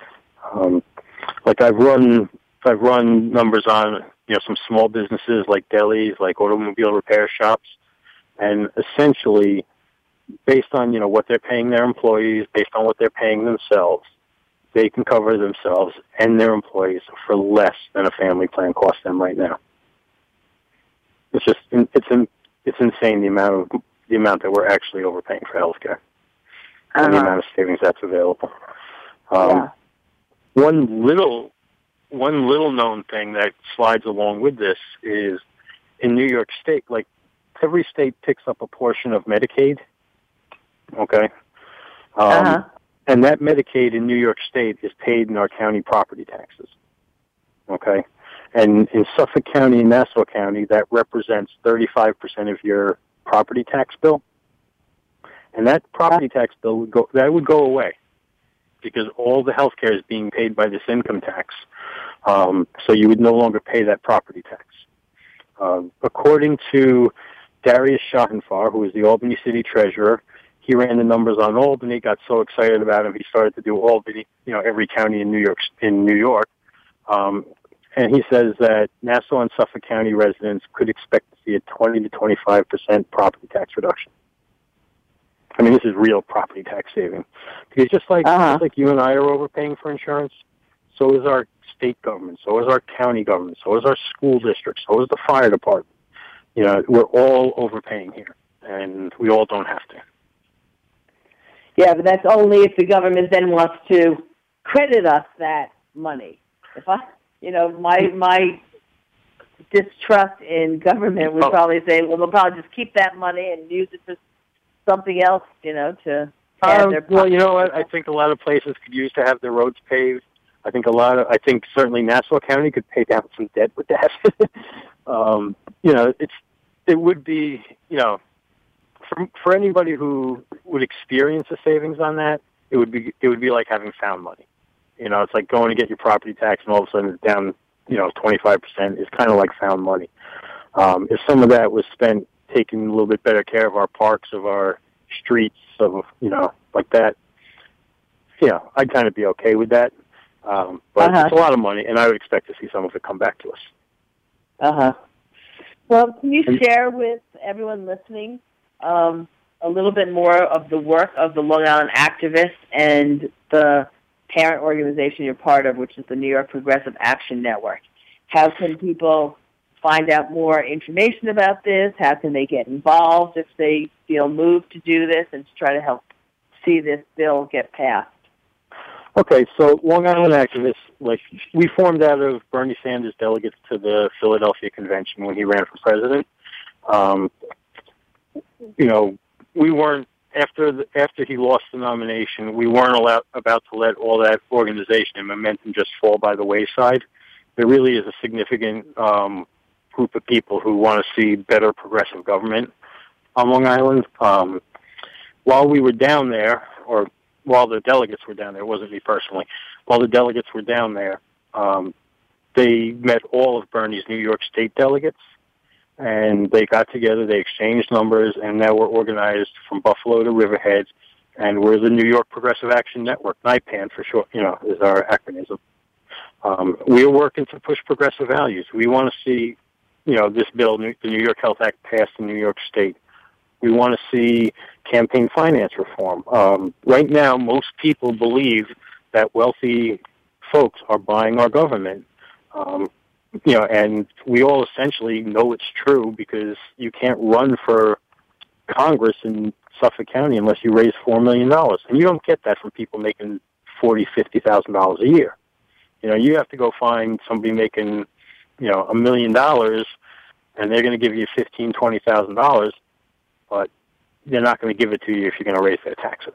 Um, like I've run, I've run numbers on, you know, some small businesses like delis, like automobile repair shops, and essentially, based on, you know, what they're paying their employees, based on what they're paying themselves, they can cover themselves and their employees for less than a family plan costs them right now. It's just, it's in, it's insane the amount of the amount that we're actually overpaying for healthcare, uh-huh. and the amount of savings that's available. Um, yeah. One little, one little known thing that slides along with this is in New York State, like every state picks up a portion of Medicaid. Okay, um, uh-huh. and that Medicaid in New York State is paid in our county property taxes. Okay, and in Suffolk County and Nassau County, that represents thirty-five percent of your property tax bill, and that property tax bill would go that would go away because all the health care is being paid by this income tax. Um, so you would no longer pay that property tax. Uh, according to Darius Schottenfar, who is the Albany City Treasurer, he ran the numbers on Albany, got so excited about him, he started to do Albany, you know, every county in New York. In New York, um, and he says that Nassau and Suffolk County residents could expect to see a twenty to twenty-five percent property tax reduction. I mean, this is real property tax saving. Because just like uh-huh. just like you and I are overpaying for insurance, so is our state government, so is our county government, so is our school district, so is the fire department. You know, we're all overpaying here, and we all don't have to. Yeah, but that's only if the government then wants to credit us that money. If I, you know, my my distrust in government would oh. probably say, well, they'll probably just keep that money and use it for something else, you know, to add um, their. Well, you know what? I think a lot of places could use to have their roads paved. I think a lot of, I think certainly Nassau County could pay down some debt with that. um, you know, it's, it would be, you know, for, for anybody who would experience the savings on that, it would be, it would be like having found money. You know, it's like going to get your property tax and all of a sudden it's down, you know, twenty-five percent. It's kind of like found money. Um, if some of that was spent taking a little bit better care of our parks, of our streets, of, you know, like that, yeah, I'd kind of be okay with that. Um, but uh-huh. it's a lot of money, and I would expect to see some of it come back to us. Uh-huh. Well, can you share with everyone listening um, a little bit more of the work of the Long Island activists and the parent organization you're part of, which is the New York Progressive Action Network? How can people find out more information about this? How can they get involved if they feel moved to do this and to try to help see this bill get passed? Okay, so Long Island activists, like, we formed out of Bernie Sanders' delegates to the Philadelphia Convention when he ran for president. Um, you know, we weren't, after the, after he lost the nomination, we weren't allowed, about to let all that organization and momentum just fall by the wayside. There really is a significant um, group of people who want to see better progressive government on Long Island. Um, while we were down there, or while the delegates were down there, it wasn't me personally, while the delegates were down there, um, they met all of Bernie's New York State delegates, and they got together, they exchanged numbers, and now we're organized from Buffalo to Riverhead, and we're the New York Progressive Action Network, NIPAN for short, you know, is our acronym. Um, we are working to push progressive values. We want to see, you know, this bill, the New York Health Act, passed in New York State. We want to see campaign finance reform. Um, right now, most people believe that wealthy folks are buying our government. Um, you know, and we all essentially know it's true because you can't run for Congress in Suffolk County unless you raise four million dollars. And you don't get that from people making forty thousand dollars, fifty thousand dollars a year. You know, you have to go find somebody making, you know, a million dollars, and they're going to give you fifteen thousand dollars, twenty thousand dollars, but they're not going to give it to you if you're going to raise their taxes.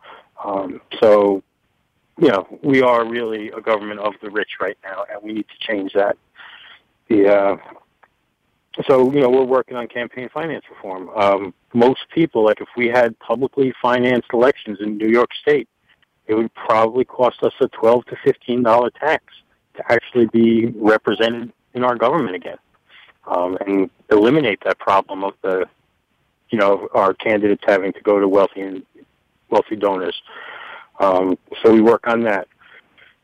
Um, so, you know, we are really a government of the rich right now, and we need to change that. The uh, so, you know, we're working on campaign finance reform. Um, most people, like if we had publicly financed elections in New York State, it would probably cost us a twelve to fifteen dollar tax to actually be represented in our government again, um, and eliminate that problem of the, you know, our candidates having to go to wealthy and wealthy donors. Um, so we work on that.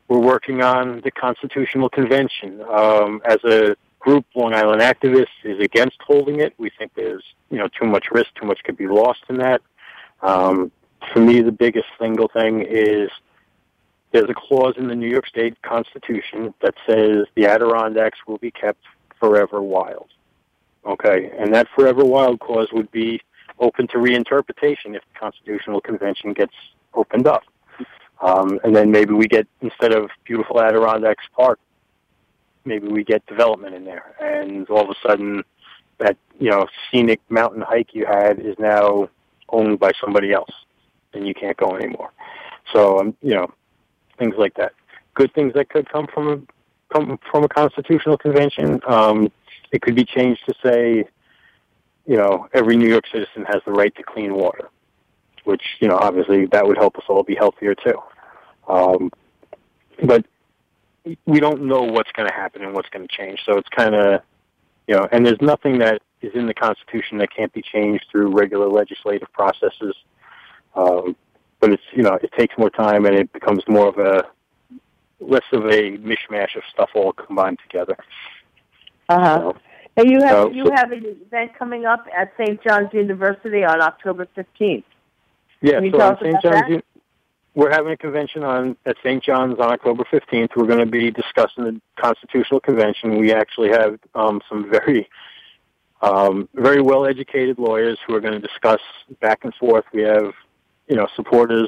we're working on the Constitutional Convention. Um, as a group, Long Island Activists is against holding it. We think there's, you know, too much risk, too much could be lost in that. Um, for me, the biggest single thing is there's a clause in the New York State Constitution that says the Adirondacks will be kept forever wild. Okay, and that forever wild clause would be open to reinterpretation if the Constitutional Convention gets opened up. Um, and then maybe we get, instead of beautiful Adirondacks Park, maybe we get development in there. And all of a sudden, that, you know, scenic mountain hike you had is now owned by somebody else, and you can't go anymore. So, um, you know, things like that. Good things that could come from a, come from a constitutional convention. Um, it could be changed to say, you know, every New York citizen has the right to clean water, which, you know, obviously that would help us all be healthier too. Um, but we don't know what's going to happen and what's going to change. So it's kind of, you know, and there's nothing that is in the Constitution that can't be changed through regular legislative processes. Um, but it's, you know, it takes more time and it becomes more of a, less of a mishmash of stuff all combined together. Uh-huh. So, and you have, so, you so, have an event coming up at Saint John's University on October fifteenth. Yeah, Can you so tell on us Saint about John's, that? U- we're having a convention on at Saint John's on October fifteenth. We're going to be discussing the Constitutional Convention. We actually have um, some very, um, very well-educated lawyers who are going to discuss back and forth. We have, you know, supporters,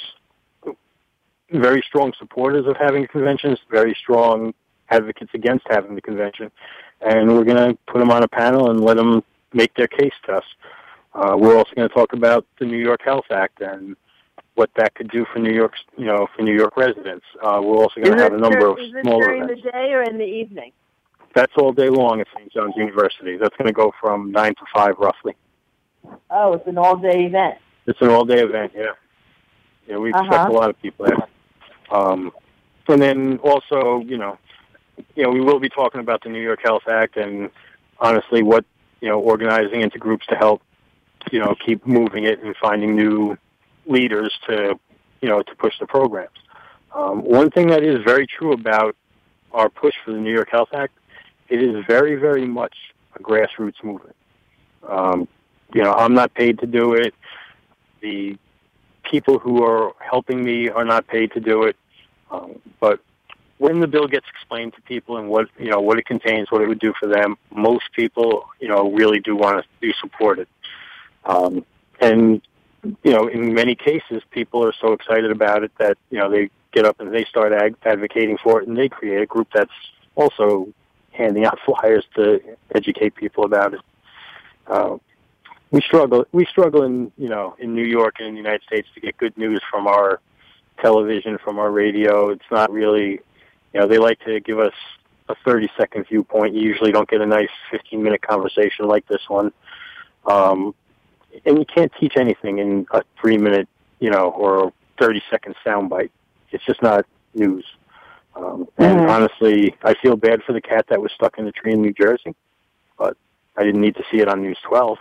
very strong supporters of having conventions, very strong advocates against having the convention, and we're going to put them on a panel and let them make their case to us. Uh, we're also going to talk about the New York Health Act and what that could do for New York, you know, for New York residents. Uh, we're also going to have a number dur- of is it smaller during events. the day or in the evening? That's all day long at Saint John's University. That's going to go from nine to five, roughly. Oh, it's an all-day event. It's an all-day event, yeah. Yeah, we expect Uh-huh. a lot of people there. Um, and then also, you know, you know, we will be talking about the New York Health Act and honestly what, you know, organizing into groups to help, you know, keep moving it and finding new leaders to, you know, to push the programs. Um, one thing that is very true about our push for the New York Health Act, it is very, very much a grassroots movement. Um, you know, I'm not paid to do it. The people who are helping me are not paid to do it. Um, but when the bill gets explained to people and what, you know, what it contains, what it would do for them, most people, you know, really do want to do support it. Um, and, you know, in many cases, people are so excited about it that, you know, they get up and they start ag- advocating for it, and they create a group that's also handing out flyers to educate people about it. Uh, we struggle, we struggle in, you know, in New York and in the United States to get good news from our television, from our radio. It's not really, you know, they like to give us a thirty-second viewpoint. You usually don't get a nice fifteen-minute conversation like this one. Um, and you can't teach anything in a three-minute, you know, or thirty-second soundbite. It's just not news. Um, and Mhm. honestly, I feel bad for the cat that was stuck in the tree in New Jersey, but I didn't need to see it on News twelve.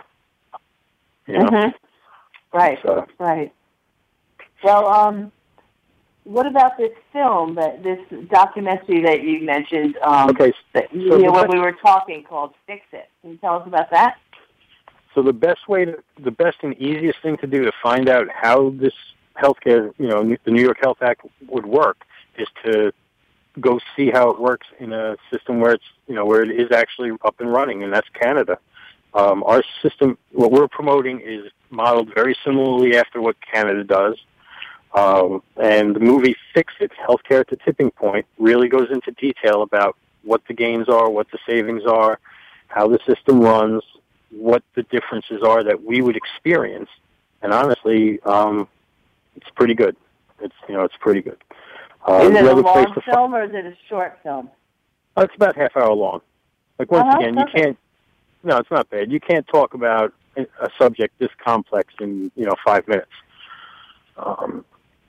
You know? Mm-hmm. Right, So, right. Well, um, what about this film, that this documentary that you mentioned? Um, okay, that, so you the know, when best- we were talking, called Fix It. Can you tell us about that? So the best way to, the best and easiest thing to do to find out how this healthcare, you know, the New York Health Act would work is to go see how it works in a system where it's, you know, where it is actually up and running, and that's Canada. Um, our system, what we're promoting, is modeled very similarly after what Canada does. Um, and the movie Fix It, Healthcare at the Tipping Point, really goes into detail about what the gains are, what the savings are, how the system runs, what the differences are that we would experience. And honestly, um, it's pretty good. It's, you know, it's pretty good. Uh, is it the a other place long to fi- film or is it a short film? Oh, it's about half hour long. Like, once Uh-huh, again, you perfect. can't, no, it's not bad. You can't talk about a subject this complex in, you know, five minutes. Um,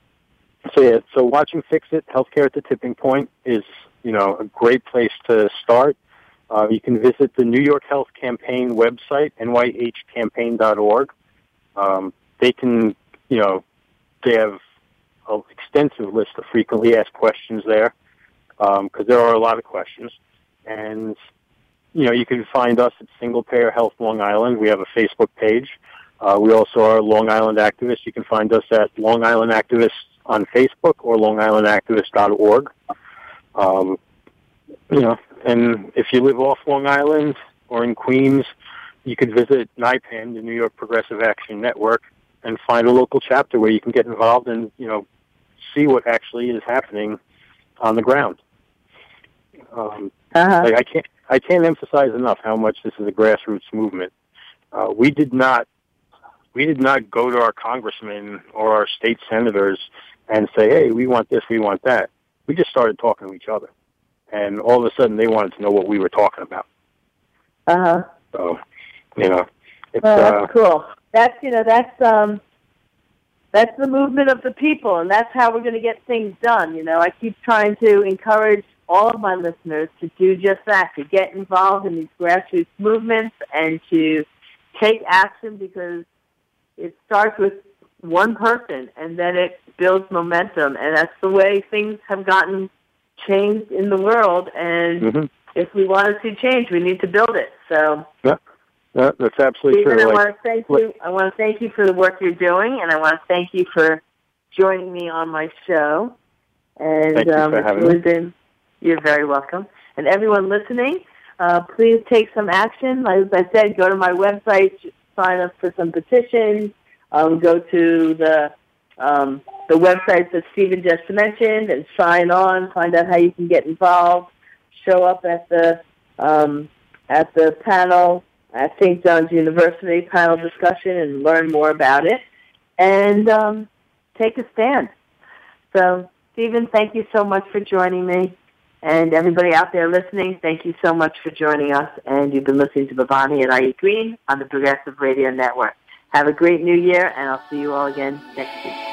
so, yeah, so watching Fix It, Healthcare at the Tipping Point is, you know, a great place to start. Uh, you can visit the New York Health Campaign website, N Y H campaign dot org. Um, they can, you know, they have an extensive list of frequently asked questions there. because um, there are a lot of questions. And, you know, you can find us at Single Payer Health Long Island. We have a Facebook page. Uh, we also are Long Island Activists. You can find us at Long Island Activists on Facebook or long island activist dot org. Um, you know, and if you live off Long Island or in Queens, you could visit NIPAN, the New York Progressive Action Network, and find a local chapter where you can get involved and, you know, see what actually is happening on the ground. Um, uh-huh. like I can't, I can't emphasize enough how much this is a grassroots movement. Uh, we did not, we did not go to our congressmen or our state senators and say, hey, we want this, we want that. We just started talking to each other. And all of a sudden they wanted to know what we were talking about. Uh-huh. So, you know, it's... Well, that's uh, cool. That's, you know, that's, um, that's the movement of the people, and that's how we're going to get things done. You know, I keep trying to encourage all of my listeners to do just that, to get involved in these grassroots movements and to take action, because it starts with one person, and then it builds momentum, and that's the way things have gotten changed in the world, and mm-hmm. if we want to see change, we need to build it. So, yeah, yeah that's absolutely Stephen, true. I like, want to thank you. I want to thank you for the work you're doing, and I want to thank you for joining me on my show. And thank you um, for having it's me. Been, you're very welcome. And everyone listening, uh, please take some action. As I said, go to my website, sign up for some petitions. Um, go to the um, the websites that Stephen just mentioned and sign on. Find out how you can get involved. Show up at the um, at the panel at Saint John's University panel discussion and learn more about it. And um, take a stand. So, Stephen, thank you so much for joining me. And everybody out there listening, thank you so much for joining us. And you've been listening to Bhavani and I E Green on the Progressive Radio Network. Have a great new year, and I'll see you all again next week.